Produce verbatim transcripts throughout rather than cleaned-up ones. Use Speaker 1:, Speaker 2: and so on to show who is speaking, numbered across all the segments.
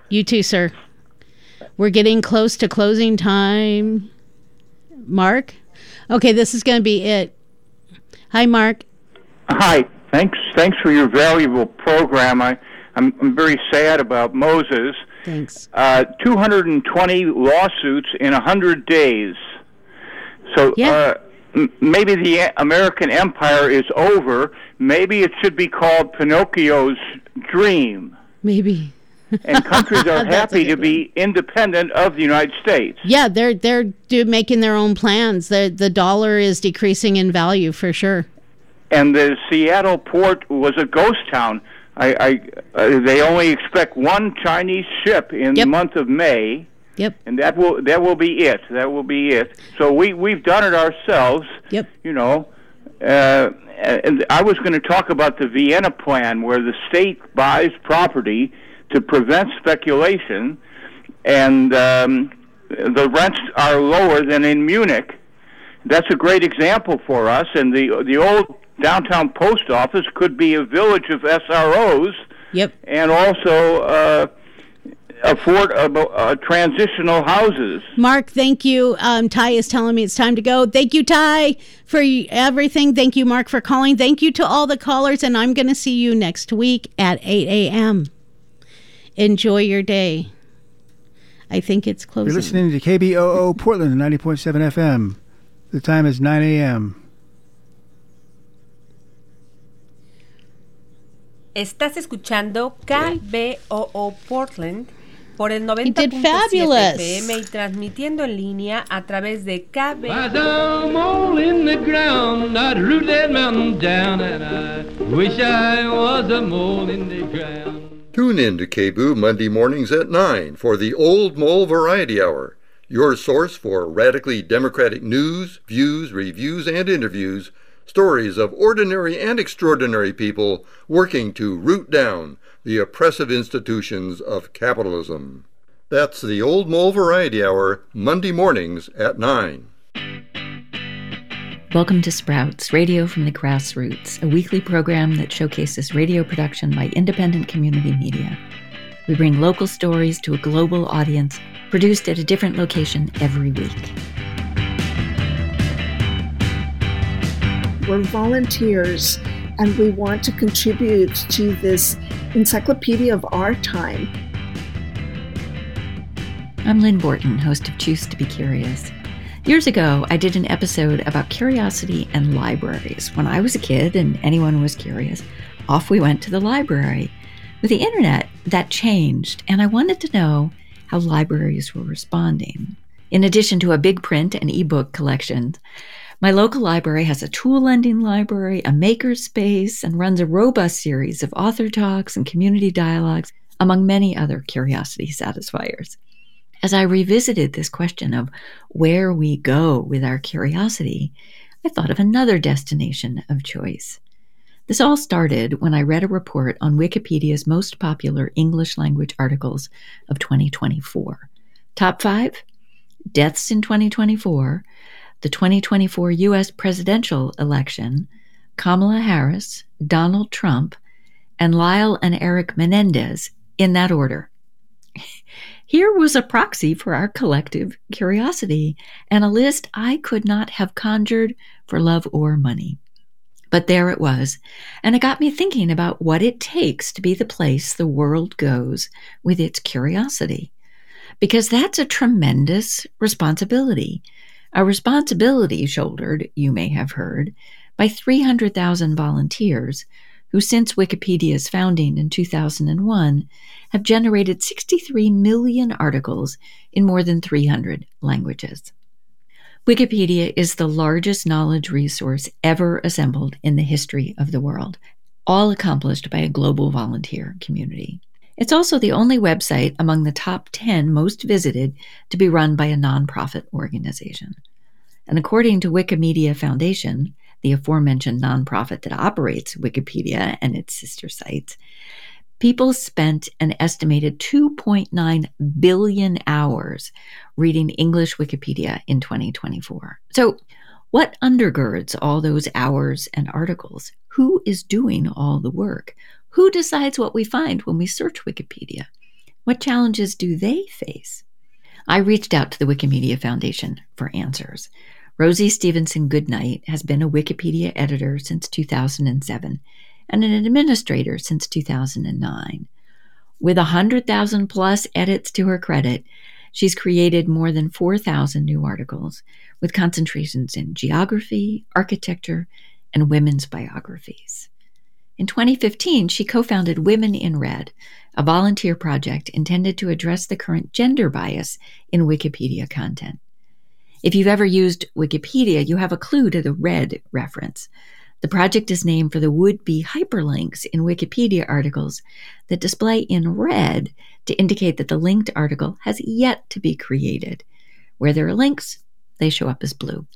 Speaker 1: You too, sir. We're getting close to closing time. Mark? Okay, this is going to be it. Hi, Mark.
Speaker 2: Hi. Thanks Thanks for your valuable program. I, I'm, I'm very sad about Moses.
Speaker 1: Thanks.
Speaker 2: Uh, two hundred twenty lawsuits in one hundred days. So
Speaker 1: yeah.
Speaker 2: uh, m- maybe the American empire is over. Maybe it should be called Pinocchio's dream.
Speaker 1: Maybe.
Speaker 2: And countries are happy to be independent of the United States.
Speaker 1: Yeah, they're they're do, making their own plans. The the dollar is decreasing in value for sure.
Speaker 2: And the Seattle port was a ghost town. I, I uh, they only expect one Chinese ship in
Speaker 1: yep.
Speaker 2: the month of May.
Speaker 1: Yep.
Speaker 2: And that will that will be it. That will be it. So we we've done it ourselves.
Speaker 1: Yep.
Speaker 2: You know, uh, and I was going to talk about the Vienna Plan, where the state buys property to prevent speculation, and um, the rents are lower than in Munich. That's a great example for us. And the the old downtown post office could be a village of S R Os.
Speaker 1: Yep.
Speaker 2: And also uh, afford uh, uh, transitional houses.
Speaker 1: Mark, thank you. Um, Ty is telling me it's time to go. Thank you, Ty, for everything. Thank you, Mark, for calling. Thank you to all the callers, and I'm going to see you next week at eight a.m. Enjoy your day. I think it's closing.
Speaker 3: You're listening to K B O O Portland, ninety point seven F M. The time is nine a.m.
Speaker 4: Estás escuchando K B O O Portland por el noventa punto siete F M y transmitiendo en línea a través de K B O O.
Speaker 5: I'm all in the ground, I'd root that mountain down, and I wish I was a mole in the ground.
Speaker 6: Tune in to K B O O Monday mornings at nine for the Old Mole Variety Hour, your source for radically democratic news, views, reviews, and interviews, stories of ordinary and extraordinary people working to root down the oppressive institutions of capitalism. That's the Old Mole Variety Hour, Monday mornings at nine.
Speaker 7: Welcome to Sprouts, radio from the grassroots, a weekly program that showcases radio production by independent community media. We bring local stories to a global audience, produced at a different location every week.
Speaker 8: We're volunteers, and we want to contribute to this encyclopedia of our time.
Speaker 7: I'm Lynn Borton, host of Choose to be Curious. Years ago, I did an episode about curiosity and libraries. When I was a kid and anyone was curious, off we went to the library. With the internet, that changed, and I wanted to know how libraries were responding. In addition to a big print and ebook collection, my local library has a tool lending library, a makerspace, and runs a robust series of author talks and community dialogues, among many other curiosity satisfiers. As I revisited this question of where we go with our curiosity, I thought of another destination of choice. This all started when I read a report on Wikipedia's most popular English language articles of twenty twenty-four. Top five? Deaths in twenty twenty-four, the twenty twenty-four U S presidential election, Kamala Harris, Donald Trump, and Lyle and Eric Menendez, in that order. Here was a proxy for our collective curiosity, and a list I could not have conjured for love or money. But there it was, and it got me thinking about what it takes to be the place the world goes with its curiosity. Because that's a tremendous responsibility. A responsibility shouldered, you may have heard, by three hundred thousand volunteers who since Wikipedia's founding in two thousand one have generated sixty-three million articles in more than three hundred languages. Wikipedia is the largest knowledge resource ever assembled in the history of the world, all accomplished by a global volunteer community. It's also the only website among the top ten most visited to be run by a nonprofit organization. And according to Wikimedia Foundation, the aforementioned nonprofit that operates Wikipedia and its sister sites, people spent an estimated two point nine billion hours reading English Wikipedia in twenty twenty-four. So, what undergirds all those hours and articles? Who is doing all the work? Who decides what we find when we search Wikipedia? What challenges do they face? I reached out to the Wikimedia Foundation for answers. Rosie Stevenson Goodnight has been a Wikipedia editor since two thousand seven and an administrator since two thousand nine. With one hundred thousand plus edits to her credit, she's created more than four thousand new articles with concentrations in geography, architecture, and women's biographies. In twenty fifteen, she co-founded Women in Red, a volunteer project intended to address the current gender bias in Wikipedia content. If you've ever used Wikipedia, you have a clue to the red reference. The project is named for the would-be hyperlinks in Wikipedia articles that display in red to indicate that the linked article has yet to be created. Where there are links, they show up as blue.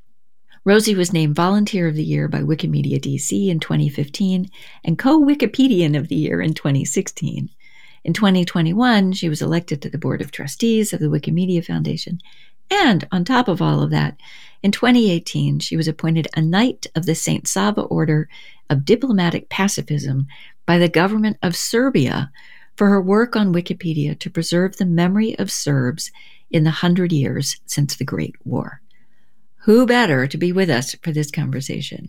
Speaker 7: Rosie was named Volunteer of the Year by Wikimedia D C in twenty fifteen and Co-Wikipedian of the Year in twenty sixteen. In twenty twenty-one, she was elected to the Board of Trustees of the Wikimedia Foundation. And on top of all of that, in twenty eighteen, she was appointed a Knight of the Saint Sava Order of Diplomatic Pacifism by the government of Serbia for her work on Wikipedia to preserve the memory of Serbs in the hundred years since the Great War. Who better to be with us for this conversation?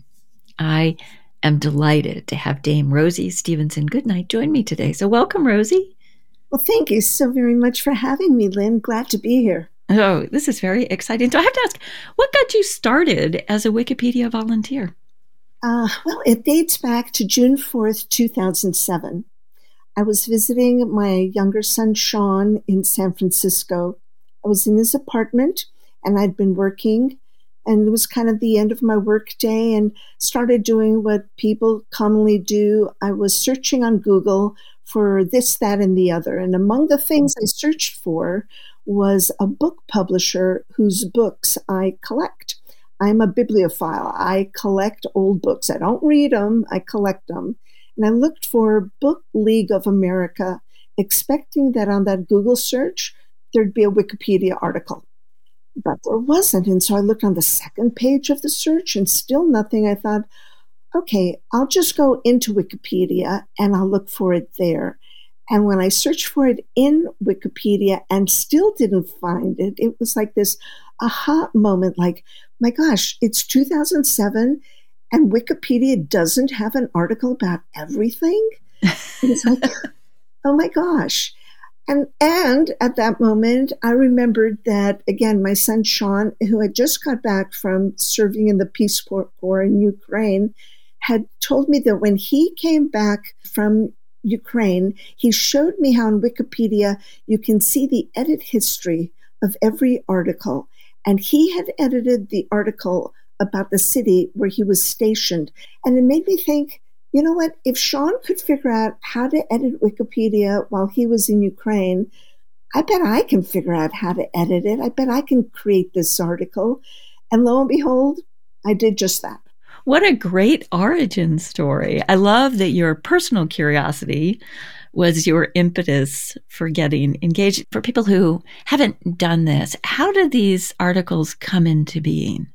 Speaker 7: I am delighted to have Dame Rosie Stevenson Goodnight join me today. So welcome, Rosie.
Speaker 8: Well, thank you so very much for having me, Lynn. Glad to be here.
Speaker 7: Oh, this is very exciting. So I have to ask, what got you started as a Wikipedia volunteer?
Speaker 8: Uh, well, it dates back to June fourth, two thousand seven. I was visiting my younger son, Sean, in San Francisco. I was in his apartment, and I'd been working, and it was kind of the end of my work day, and started doing what people commonly do. I was searching on Google for this, that, and the other. And among the things I searched for was a book publisher whose books I collect. I'm a bibliophile. I collect old books. I don't read them, I collect them. And I looked for Book League of America, expecting that on that Google search, there'd be a Wikipedia article. But there wasn't. And so I looked on the second page of the search and still nothing. I thought, okay, I'll just go into Wikipedia and I'll look for it there. And when I searched for it in Wikipedia and still didn't find it, it was like this aha moment, like, my gosh, it's two thousand seven and Wikipedia doesn't have an article about everything? It's like, oh my gosh. And and at that moment, I remembered that, again, my son Sean, who had just got back from serving in the Peace Corps in Ukraine, had told me that when he came back from Ukraine, he showed me how in Wikipedia you can see the edit history of every article. And he had edited the article about the city where he was stationed. And it made me think, you know what, if Sean could figure out how to edit Wikipedia while he was in Ukraine, I bet I can figure out how to edit it. I bet I can create this article. And lo and behold, I did just that.
Speaker 7: What a great origin story. I love that your personal curiosity was your impetus for getting engaged. For people who haven't done this, how did these articles come into being?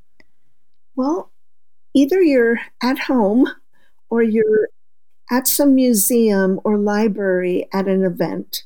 Speaker 8: Well, either you're at home or you're at some museum or library at an event,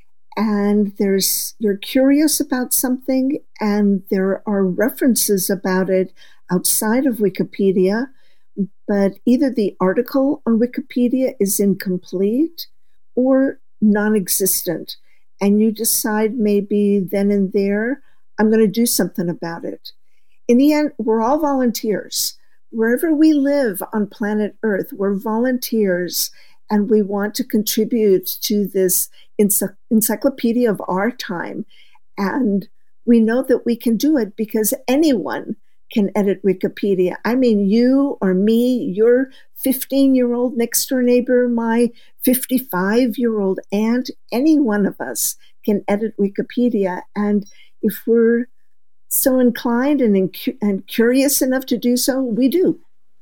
Speaker 8: and there's you're curious about something, and there are references about it outside of Wikipedia, but either the article on Wikipedia is incomplete or non-existent, and you decide maybe then and there, I'm going to do something about it. In the end, we're all volunteers. Wherever we live on planet Earth, we're volunteers, and we want to contribute to this ency- encyclopedia of our time. And we know that we can do it because anyone can edit Wikipedia. I mean, you or me, your fifteen-year-old next-door neighbor, my fifty-five-year-old aunt, any one of us can edit Wikipedia. And if we're so inclined and, incu- and curious enough to do so, we do.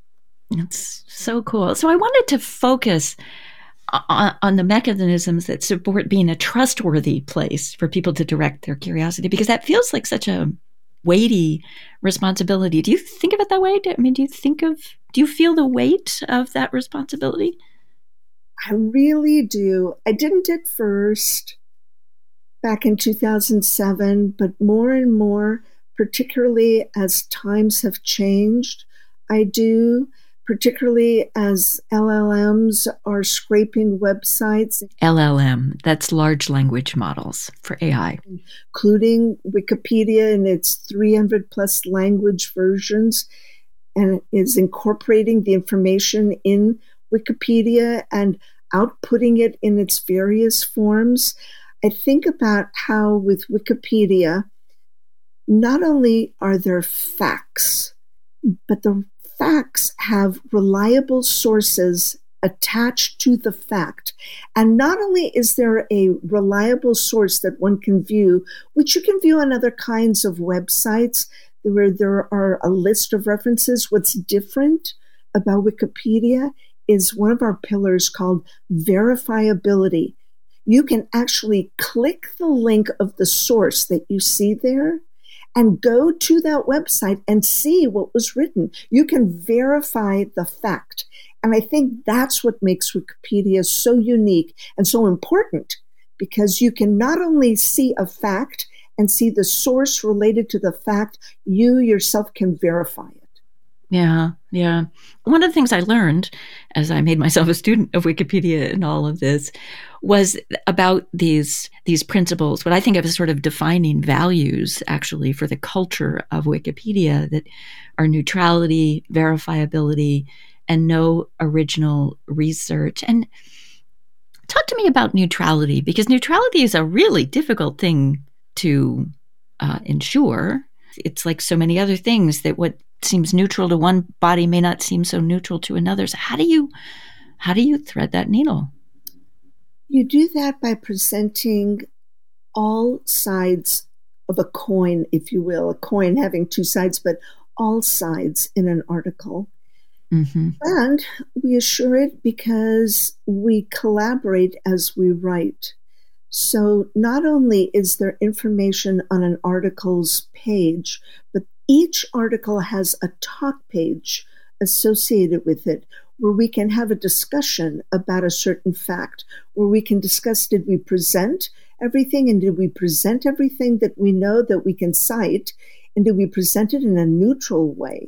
Speaker 7: It's so cool. So I wanted to focus on, on the mechanisms that support being a trustworthy place for people to direct their curiosity, because that feels like such a weighty responsibility. Do you think of it that way? I mean, do you think of, do you feel the weight of that responsibility?
Speaker 8: I really do. I didn't at first. back in two thousand seven, but more and more, particularly as times have changed, I do, particularly as L L Ms are scraping websites.
Speaker 7: L L M, that's large language models for A I.
Speaker 8: Including Wikipedia in its three hundred plus language versions, and is incorporating the information in Wikipedia and outputting it in its various forms. I think about how with Wikipedia, not only are there facts, but the facts have reliable sources attached to the fact. And not only is there a reliable source that one can view, which you can view on other kinds of websites where there are a list of references. What's different about Wikipedia is one of our pillars called verifiability. You can actually click the link of the source that you see there and go to that website and see what was written. You can verify the fact. And I think that's what makes Wikipedia so unique and so important, because you can not only see a fact and see the source related to the fact, you yourself can verify it.
Speaker 7: Yeah, yeah. One of the things I learned as I made myself a student of Wikipedia and all of this was about these these principles, what I think of as sort of defining values, actually, for the culture of Wikipedia, that are neutrality, verifiability, and no original research. And talk to me about neutrality, because neutrality is a really difficult thing to uh, ensure. It's like so many other things that what seems neutral to one body may not seem so neutral to another. So how do you how do you thread that needle?
Speaker 8: You do that by presenting all sides of a coin, if you will, a coin having two sides, but all sides in an article. Mm-hmm. And we assure it because we collaborate as we write. So not only is there information on an article's page, but each article has a talk page associated with it where we can have a discussion about a certain fact, where we can discuss, did we present everything, and did we present everything that we know that we can cite, and did we present it in a neutral way?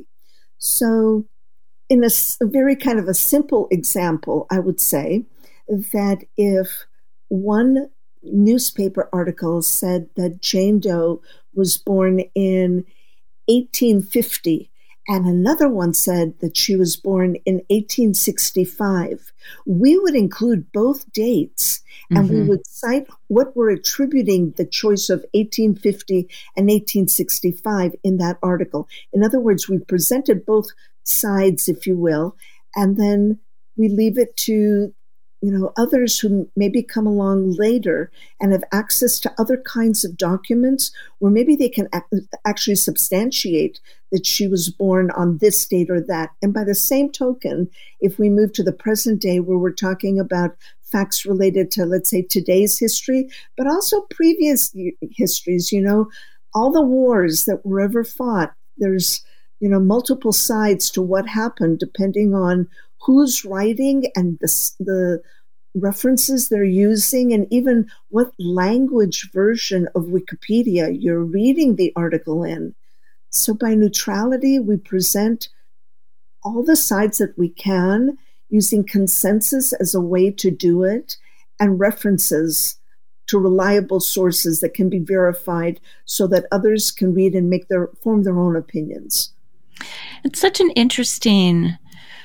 Speaker 8: So in a, a very kind of a simple example, I would say that if one newspaper article said that Jane Doe was born in eighteen fifty, and another one said that she was born in eighteen sixty-five, we would include both dates, and mm-hmm. we would cite what we're attributing the choice of eighteen fifty and eighteen sixty-five in that article. In other words, we presented both sides, if you will, and then we leave it to you know, others who maybe come along later and have access to other kinds of documents where maybe they can ac- actually substantiate that she was born on this date or that. And by the same token, if we move to the present day where we're talking about facts related to, let's say, today's history, but also previous histories, you know, all the wars that were ever fought, there's, you know, multiple sides to what happened depending on who's writing and the, the references they're using, and even what language version of Wikipedia you're reading the article in. So by neutrality, we present all the sides that we can, using consensus as a way to do it, and references to reliable sources that can be verified so that others can read and make their form their own opinions.
Speaker 7: It's such an interesting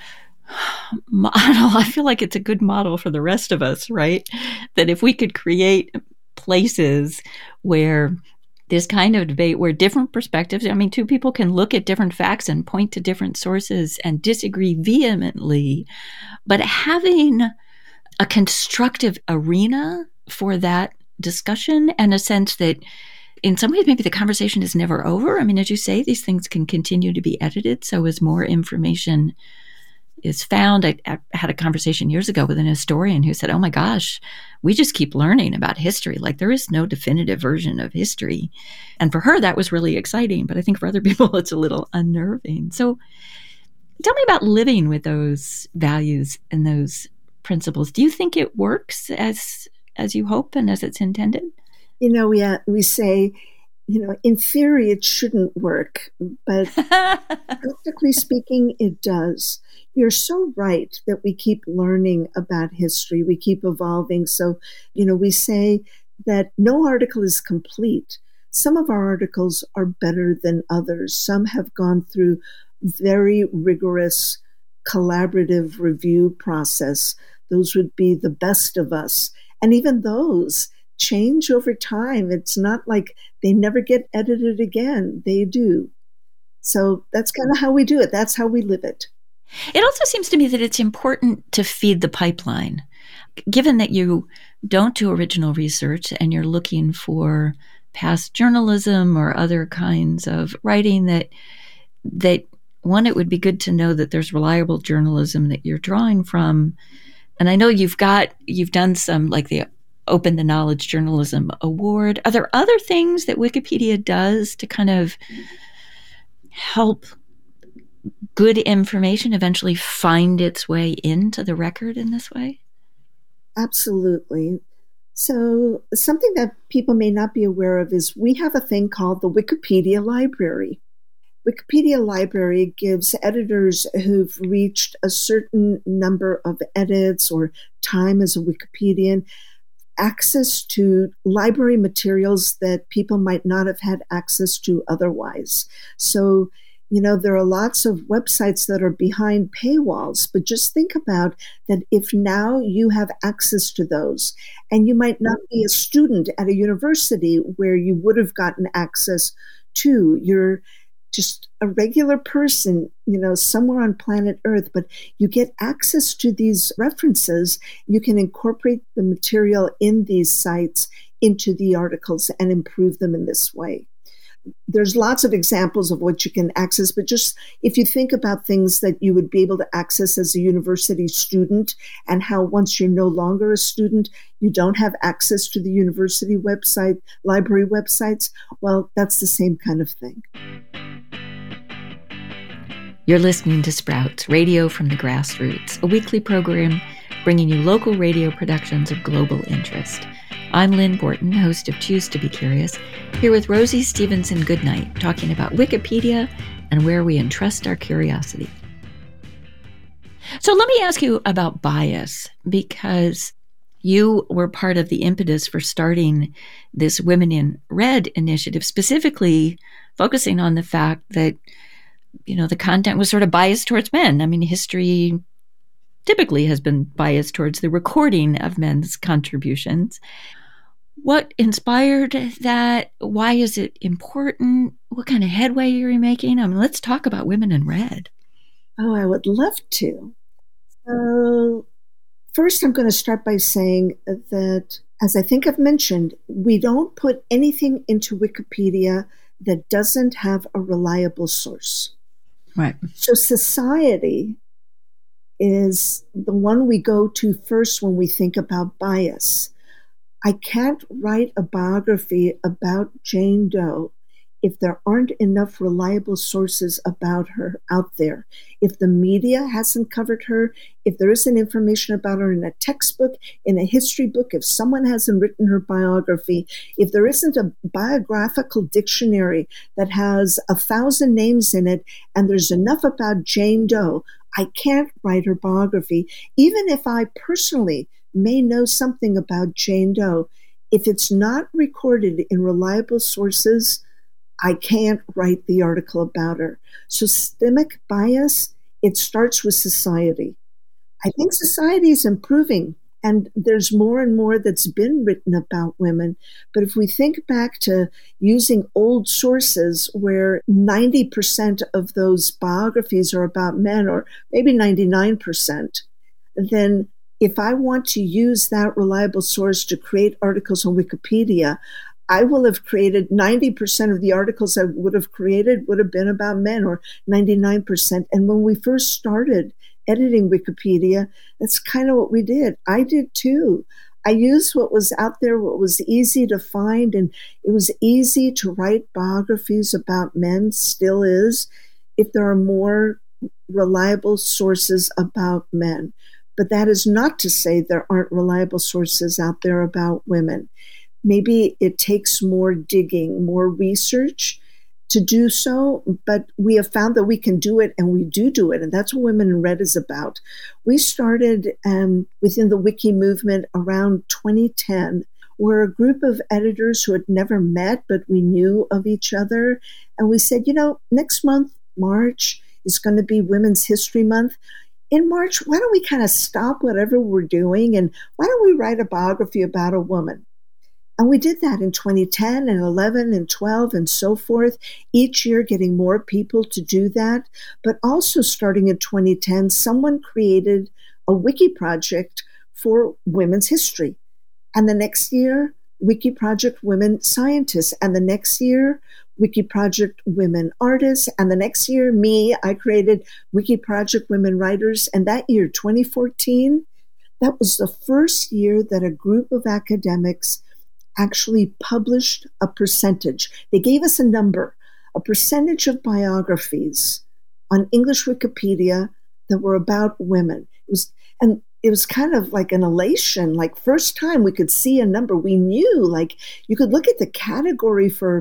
Speaker 7: model. I feel like it's a good model for the rest of us, right? That if we could create places where this kind of debate, where different perspectives, I mean, two people can look at different facts and point to different sources and disagree vehemently, but having a constructive arena for that discussion, and a sense that in some ways maybe the conversation is never over. I mean, as you say, these things can continue to be edited. So as more information is found, I, I had a conversation years ago with an historian who said, oh my gosh, we just keep learning about history. Like there is no definitive version of history. And for her, that was really exciting. But I think for other people, it's a little unnerving. So tell me about living with those values and those principles. Do you think it works as as you hope and as it's intended?
Speaker 8: You know, we, uh, we say, you know, in theory, it shouldn't work, but practically speaking, it does. You're so right that we keep learning about history. We keep evolving. So, you know, we say that no article is complete. Some of our articles are better than others. Some have gone through very rigorous collaborative review process. Those would be the best of us. And even those change over time. It's not like they never get edited again. They do. So that's kind of how we do it. That's how we live it.
Speaker 7: It also seems to me that it's important to feed the pipeline. Given that you don't do original research and you're looking for past journalism or other kinds of writing, that that one, it would be good to know that there's reliable journalism that you're drawing from. And I know you've got, you've done some, like the Open the Knowledge Journalism Award. Are there other things that Wikipedia does to kind of help good information eventually find its way into the record in this way?
Speaker 8: Absolutely. So something that people may not be aware of is we have a thing called the Wikipedia Library. Wikipedia Library gives editors who've reached a certain number of edits or time as a Wikipedian access to library materials that people might not have had access to otherwise. So, you know, there are lots of websites that are behind paywalls, but just think about that if now you have access to those, and you might not be a student at a university where you would have gotten access to, you're just a regular person, you know, somewhere on planet Earth, but you get access to these references. You can incorporate the material in these sites into the articles and improve them in this way. There's lots of examples of what you can access, but just if you think about things that you would be able to access as a university student and how once you're no longer a student, you don't have access to the university website, library websites, well, that's the same kind of thing.
Speaker 7: You're listening to Sprouts, radio from the grassroots, a weekly program bringing you local radio productions of global interest. I'm Lynn Borton, host of Choose to Be Curious, here with Rosie Stevenson Goodnight, talking about Wikipedia and where we entrust our curiosity. So let me ask you about bias, because you were part of the impetus for starting this Women in Red initiative, specifically focusing on the fact that, you know, the content was sort of biased towards men. I mean, history typically has been biased towards the recording of men's contributions. What inspired that? Why is it important? What kind of headway are you making? I mean, let's talk about Women in Red.
Speaker 8: Oh, I would love to. So first, I'm going to start by saying that, as I think I've mentioned, we don't put anything into Wikipedia that doesn't have a reliable source.
Speaker 7: Right.
Speaker 8: So society is the one we go to first when we think about bias. I can't write a biography about Jane Doe if there aren't enough reliable sources about her out there. If the media hasn't covered her, if there isn't information about her in a textbook, in a history book, if someone hasn't written her biography, if there isn't a biographical dictionary that has a thousand names in it and there's enough about Jane Doe, I can't write her biography, even if I personally may know something about Jane Doe. If it's not recorded in reliable sources, I can't write the article about her. So systemic bias, it starts with society. I think society is improving, and there's more and more that's been written about women. But if we think back to using old sources where ninety percent of those biographies are about men, or maybe ninety-nine percent, then if I want to use that reliable source to create articles on Wikipedia, I will have created ninety percent of the articles I would have created would have been about men, or ninety-nine percent. And when we first started editing Wikipedia, that's kind of what we did. I did too. I used what was out there, what was easy to find, and it was easy to write biographies about men, still is, if there are more reliable sources about men. But that is not to say there aren't reliable sources out there about women. maybe it takes more digging, more research to do so, but we have found that we can do it, and we do do it, and that's what Women in Red is about. We started um, within the Wiki movement around twenty ten. We're a group of editors who had never met, but we knew of each other, and we said, you know, next month, March, is going to be Women's History Month. In March, why don't we kind of stop whatever we're doing, and why don't we write a biography about a woman? And we did that in twenty ten and eleven and twelve and so forth, each year getting more people to do that. But also starting in twenty ten, someone created a wiki project for women's history. And the next year, Wiki Project Women Scientists. And the next year, Wiki Project Women Artists. And the next year, me, I created Wiki Project Women Writers. And that year, twenty fourteen, that was the first year that a group of academics actually published a percentage. They gave us a number, a percentage of biographies on English Wikipedia that were about women. It was, and it was kind of like an elation, like first time we could see a number. We knew, like, you could look at the category for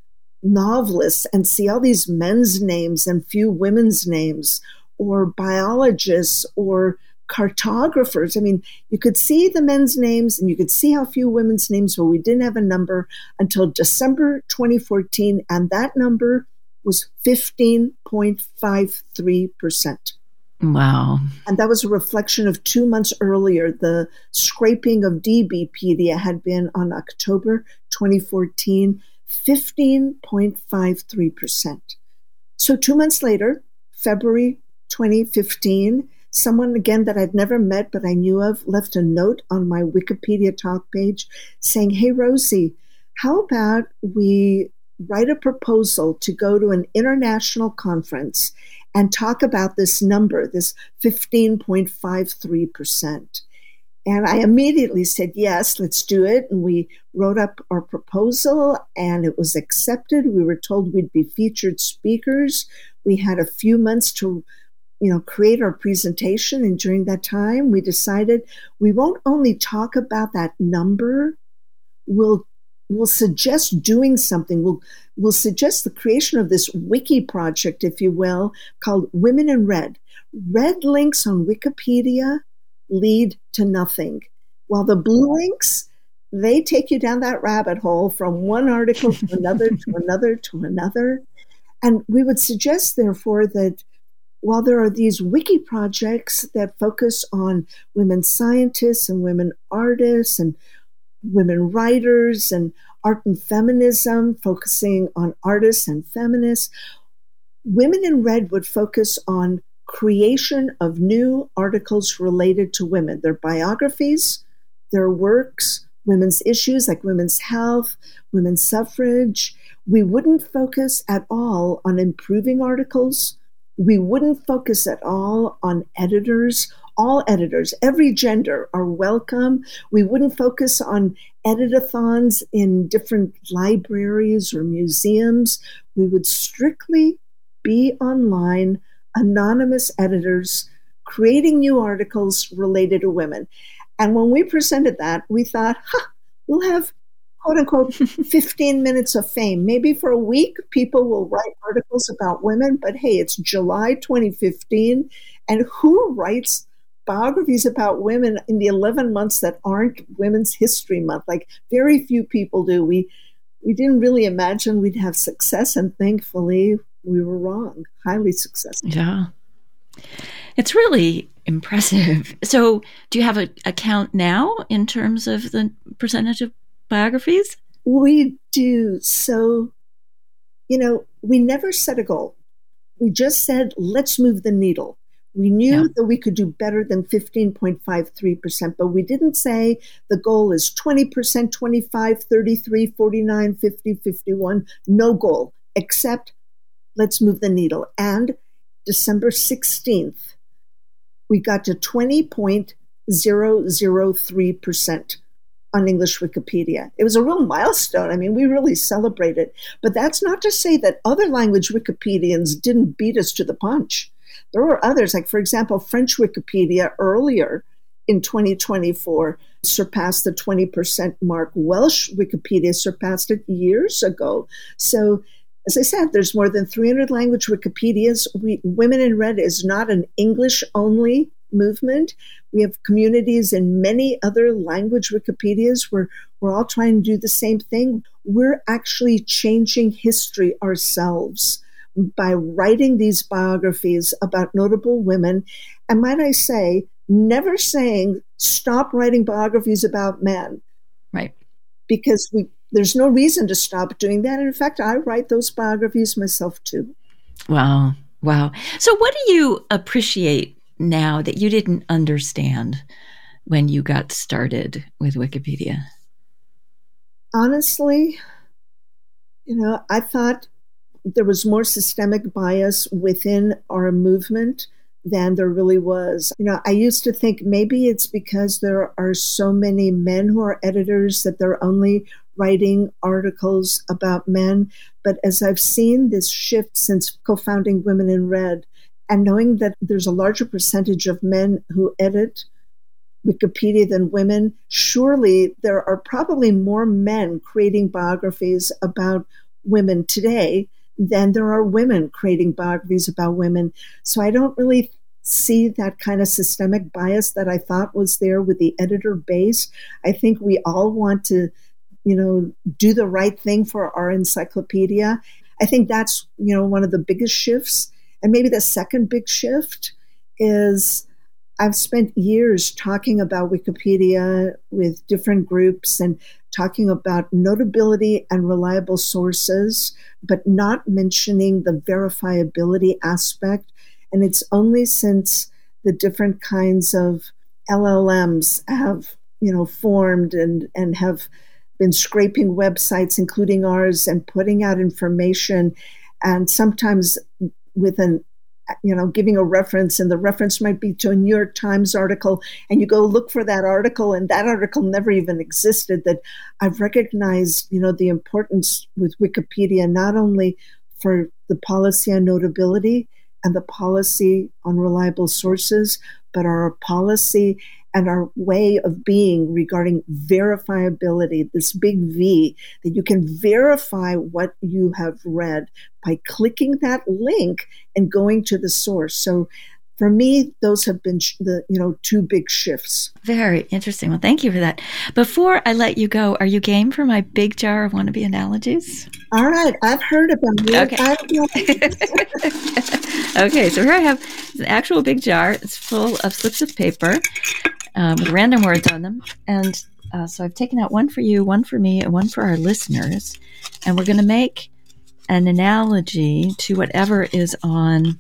Speaker 8: novelists and see all these men's names and few women's names, or biologists, or cartographers. I mean, you could see the men's names and you could see how few women's names were. We didn't have a number until December twenty fourteen, and that number was fifteen point five three percent.
Speaker 7: Wow.
Speaker 8: And that was a reflection of two months earlier. The scraping of DBpedia had been on October twenty fourteen, fifteen point five three percent. So two months later, February twenty fifteen, someone, again, that I'd never met but I knew of, left a note on my Wikipedia talk page saying, hey, Rosie, how about we write a proposal to go to an international conference and talk about this number, this fifteen point five three percent. And I immediately said, yes, let's do it. And we wrote up our proposal and it was accepted. We were told we'd be featured speakers. We had a few months to, you know, create our presentation. And during that time, we decided we won't only talk about that number, we'll We'll suggest doing something. We'll, we'll suggest the creation of this wiki project, if you will, called Women in Red. Red links on Wikipedia lead to nothing, while the blue links, they take you down that rabbit hole from one article to another, to another, to another. And we would suggest, therefore, that while there are these wiki projects that focus on women scientists and women artists and women writers and art and feminism, focusing on artists and feminists, Women in Red would focus on creation of new articles related to women, their biographies, their works, women's issues like women's health, women's suffrage. We wouldn't focus at all on improving articles. We wouldn't focus at all on editors. All editors, every gender, are welcome. We wouldn't focus on editathons in different libraries or museums. We would strictly be online, anonymous editors, creating new articles related to women. And when we presented that, we thought, huh, we'll have, quote unquote, fifteen minutes of fame. Maybe for a week, people will write articles about women, but hey, it's July twenty fifteen, and who writes biographies about women in the eleven months that aren't Women's History Month? Like, very few people do. We we didn't really imagine we'd have success, and thankfully we were wrong. Highly successful.
Speaker 7: Yeah. It's really impressive. So do you have a, a count now in terms of the percentage of biographies?
Speaker 8: We do. So, you know, we never set a goal. We just said, let's move the needle. We knew yeah. that we could do better than fifteen point five three percent, but we didn't say the goal is twenty percent, twenty-five, thirty-three, forty-nine, fifty, fifty-one. No goal, except let's move the needle. And December sixteenth, we got to twenty point zero zero three percent on English Wikipedia. It was a real milestone. I mean, we really celebrated. But that's not to say that other language Wikipedians didn't beat us to the punch. There were others, like, for example, French Wikipedia earlier in twenty twenty-four surpassed the twenty percent mark. Welsh Wikipedia surpassed it years ago. So, as I said, there's more than three hundred language Wikipedias. We, Women in Red is not an English-only movement. We have communities in many other language Wikipedias where we're all trying to do the same thing. We're actually changing history ourselves by writing these biographies about notable women. And might I say, never saying, stop writing biographies about men.
Speaker 7: Right.
Speaker 8: Because we there's no reason to stop doing that. And in fact, I write those biographies myself too.
Speaker 7: Wow. Wow. So what do you appreciate now that you didn't understand when you got started with Wikipedia?
Speaker 8: Honestly, you know, I thought there was more systemic bias within our movement than there really was. You know, I used to think maybe it's because there are so many men who are editors that they're only writing articles about men. But as I've seen this shift since co-founding Women in Red, and knowing that there's a larger percentage of men who edit Wikipedia than women, surely there are probably more men creating biographies about women today than there are women creating biographies about women. So I don't really see that kind of systemic bias that I thought was there with the editor base. I think we all want to, you know, do the right thing for our encyclopedia. I think that's, you know, one of the biggest shifts. And maybe the second big shift is I've spent years talking about Wikipedia with different groups and talking about notability and reliable sources, but not mentioning the verifiability aspect. And it's only since the different kinds of L L Ms have, you know, formed and, and have been scraping websites, including ours, and putting out information, and sometimes with an, you know, giving a reference, and the reference might be to a New York Times article, and you go look for that article, and that article never even existed, that I've recognized, you know, the importance with Wikipedia, not only for the policy on notability and the policy on reliable sources, but our policy and our way of being regarding verifiability, this big V, that you can verify what you have read by clicking that link and going to the source. So for me, those have been the, you know, two big shifts.
Speaker 7: Very interesting. Well, thank you for that. Before I let you go, are you game for my big jar of wannabe analogies?
Speaker 8: All right. I've heard about it.
Speaker 7: Okay. Okay. So here I have an actual big jar. It's full of slips of paper um, with random words on them. And uh, so I've taken out one for you, one for me, and one for our listeners. And we're going to make an analogy to whatever is on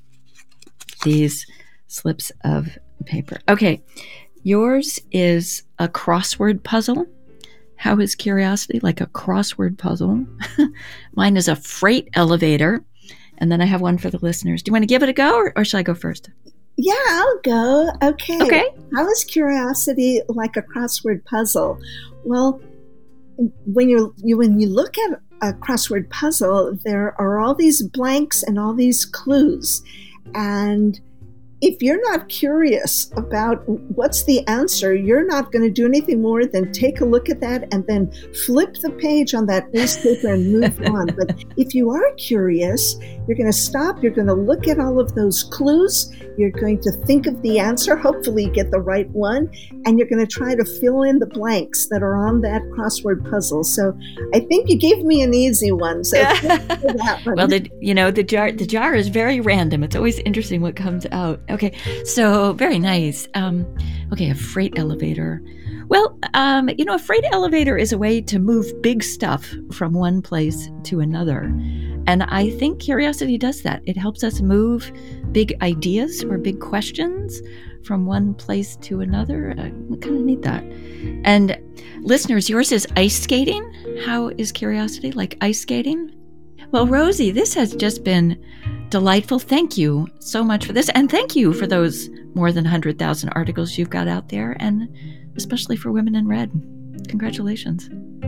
Speaker 7: these slips of paper. Okay, yours is a crossword puzzle. How is curiosity like a crossword puzzle? Mine is a freight elevator. And then I have one for the listeners. Do you want to give it a go, or, or should I go first?
Speaker 8: Yeah, I'll go. Okay.
Speaker 7: Okay.
Speaker 8: How is curiosity like a crossword puzzle? Well, when you you when you look at a crossword puzzle, there are all these blanks and all these clues. And if you're not curious about what's the answer, you're not going to do anything more than take a look at that and then flip the page on that newspaper and move on. But if you are curious, you're going to stop, you're going to look at all of those clues, you're going to think of the answer, hopefully you get the right one, and you're going to try to fill in the blanks that are on that crossword puzzle. So I think you gave me an easy one. So that one.
Speaker 7: Well, the, you know, the jar, the jar is very random. It's always interesting what comes out. Okay, so very nice. Um, okay, a freight elevator. Well, um, you know, a freight elevator is a way to move big stuff from one place to another. And I think curiosity does that. It helps us move big ideas or big questions from one place to another. I kind of need that. And listeners, yours is ice skating. How is curiosity like ice skating? Well, Rosie, this has just been delightful. Thank you so much for this. And thank you for those more than one hundred thousand articles you've got out there, and especially for Women in Red. Congratulations.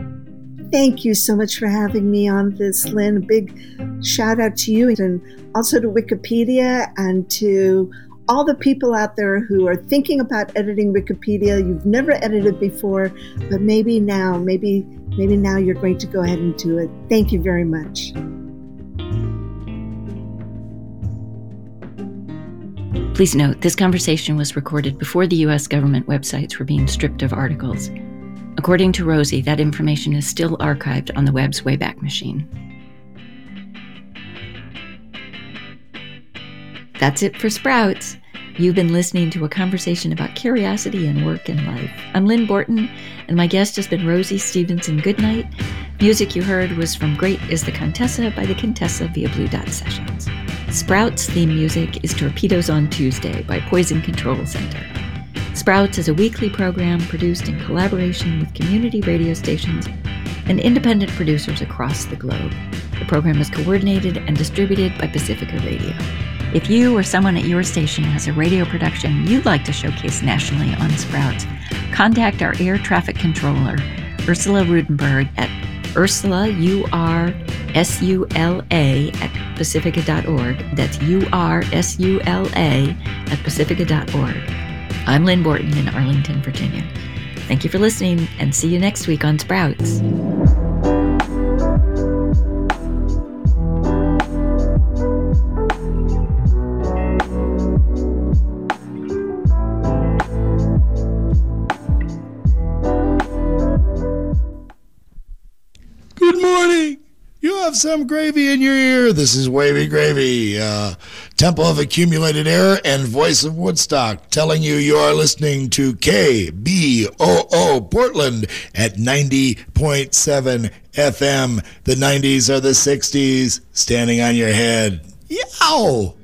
Speaker 8: Thank you so much for having me on this, Lynn. Big shout out to you, and also to Wikipedia and to all the people out there who are thinking about editing Wikipedia. You've never edited before, but maybe now, maybe, maybe now you're going to go ahead and do it. Thank you very much.
Speaker 7: Please note, this conversation was recorded before the U S government websites were being stripped of articles. According to Rosie, that information is still archived on the web's Wayback Machine. That's it for Sprouts. You've been listening to a conversation about curiosity and work and life. I'm Lynn Borton, and my guest has been Rosie Stevenson Goodnight. Music you heard was from Great is the Contessa by the Contessa via Blue Dot Sessions. Sprouts theme music is Torpedoes on Tuesday by Poison Control Center. Sprouts is a weekly program produced in collaboration with community radio stations and independent producers across the globe. The program is coordinated and distributed by Pacifica Radio. If you or someone at your station has a radio production you'd like to showcase nationally on Sprouts, contact our air traffic controller, Ursula Rudenberg, at Ursula, U R S U L A, at pacifica dot org. That's U R S U L A at pacifica dot org. I'm Lynn Borton in Arlington, Virginia. Thank you for listening, and see you next week on Sprouts.
Speaker 9: Good morning. You have some gravy in your ear. This is Wavy Gravy, uh, Temple of Accumulated Air and Voice of Woodstock, telling you you are listening to K B O O Portland at ninety point seven F M. The nineties are the sixties, standing on your head. Yow!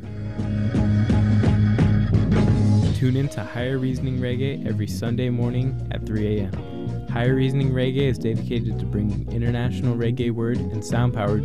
Speaker 10: Tune in to Higher Reasoning Reggae every Sunday morning at three a.m. Higher Reasoning Reggae is dedicated to bringing international reggae word and sound power to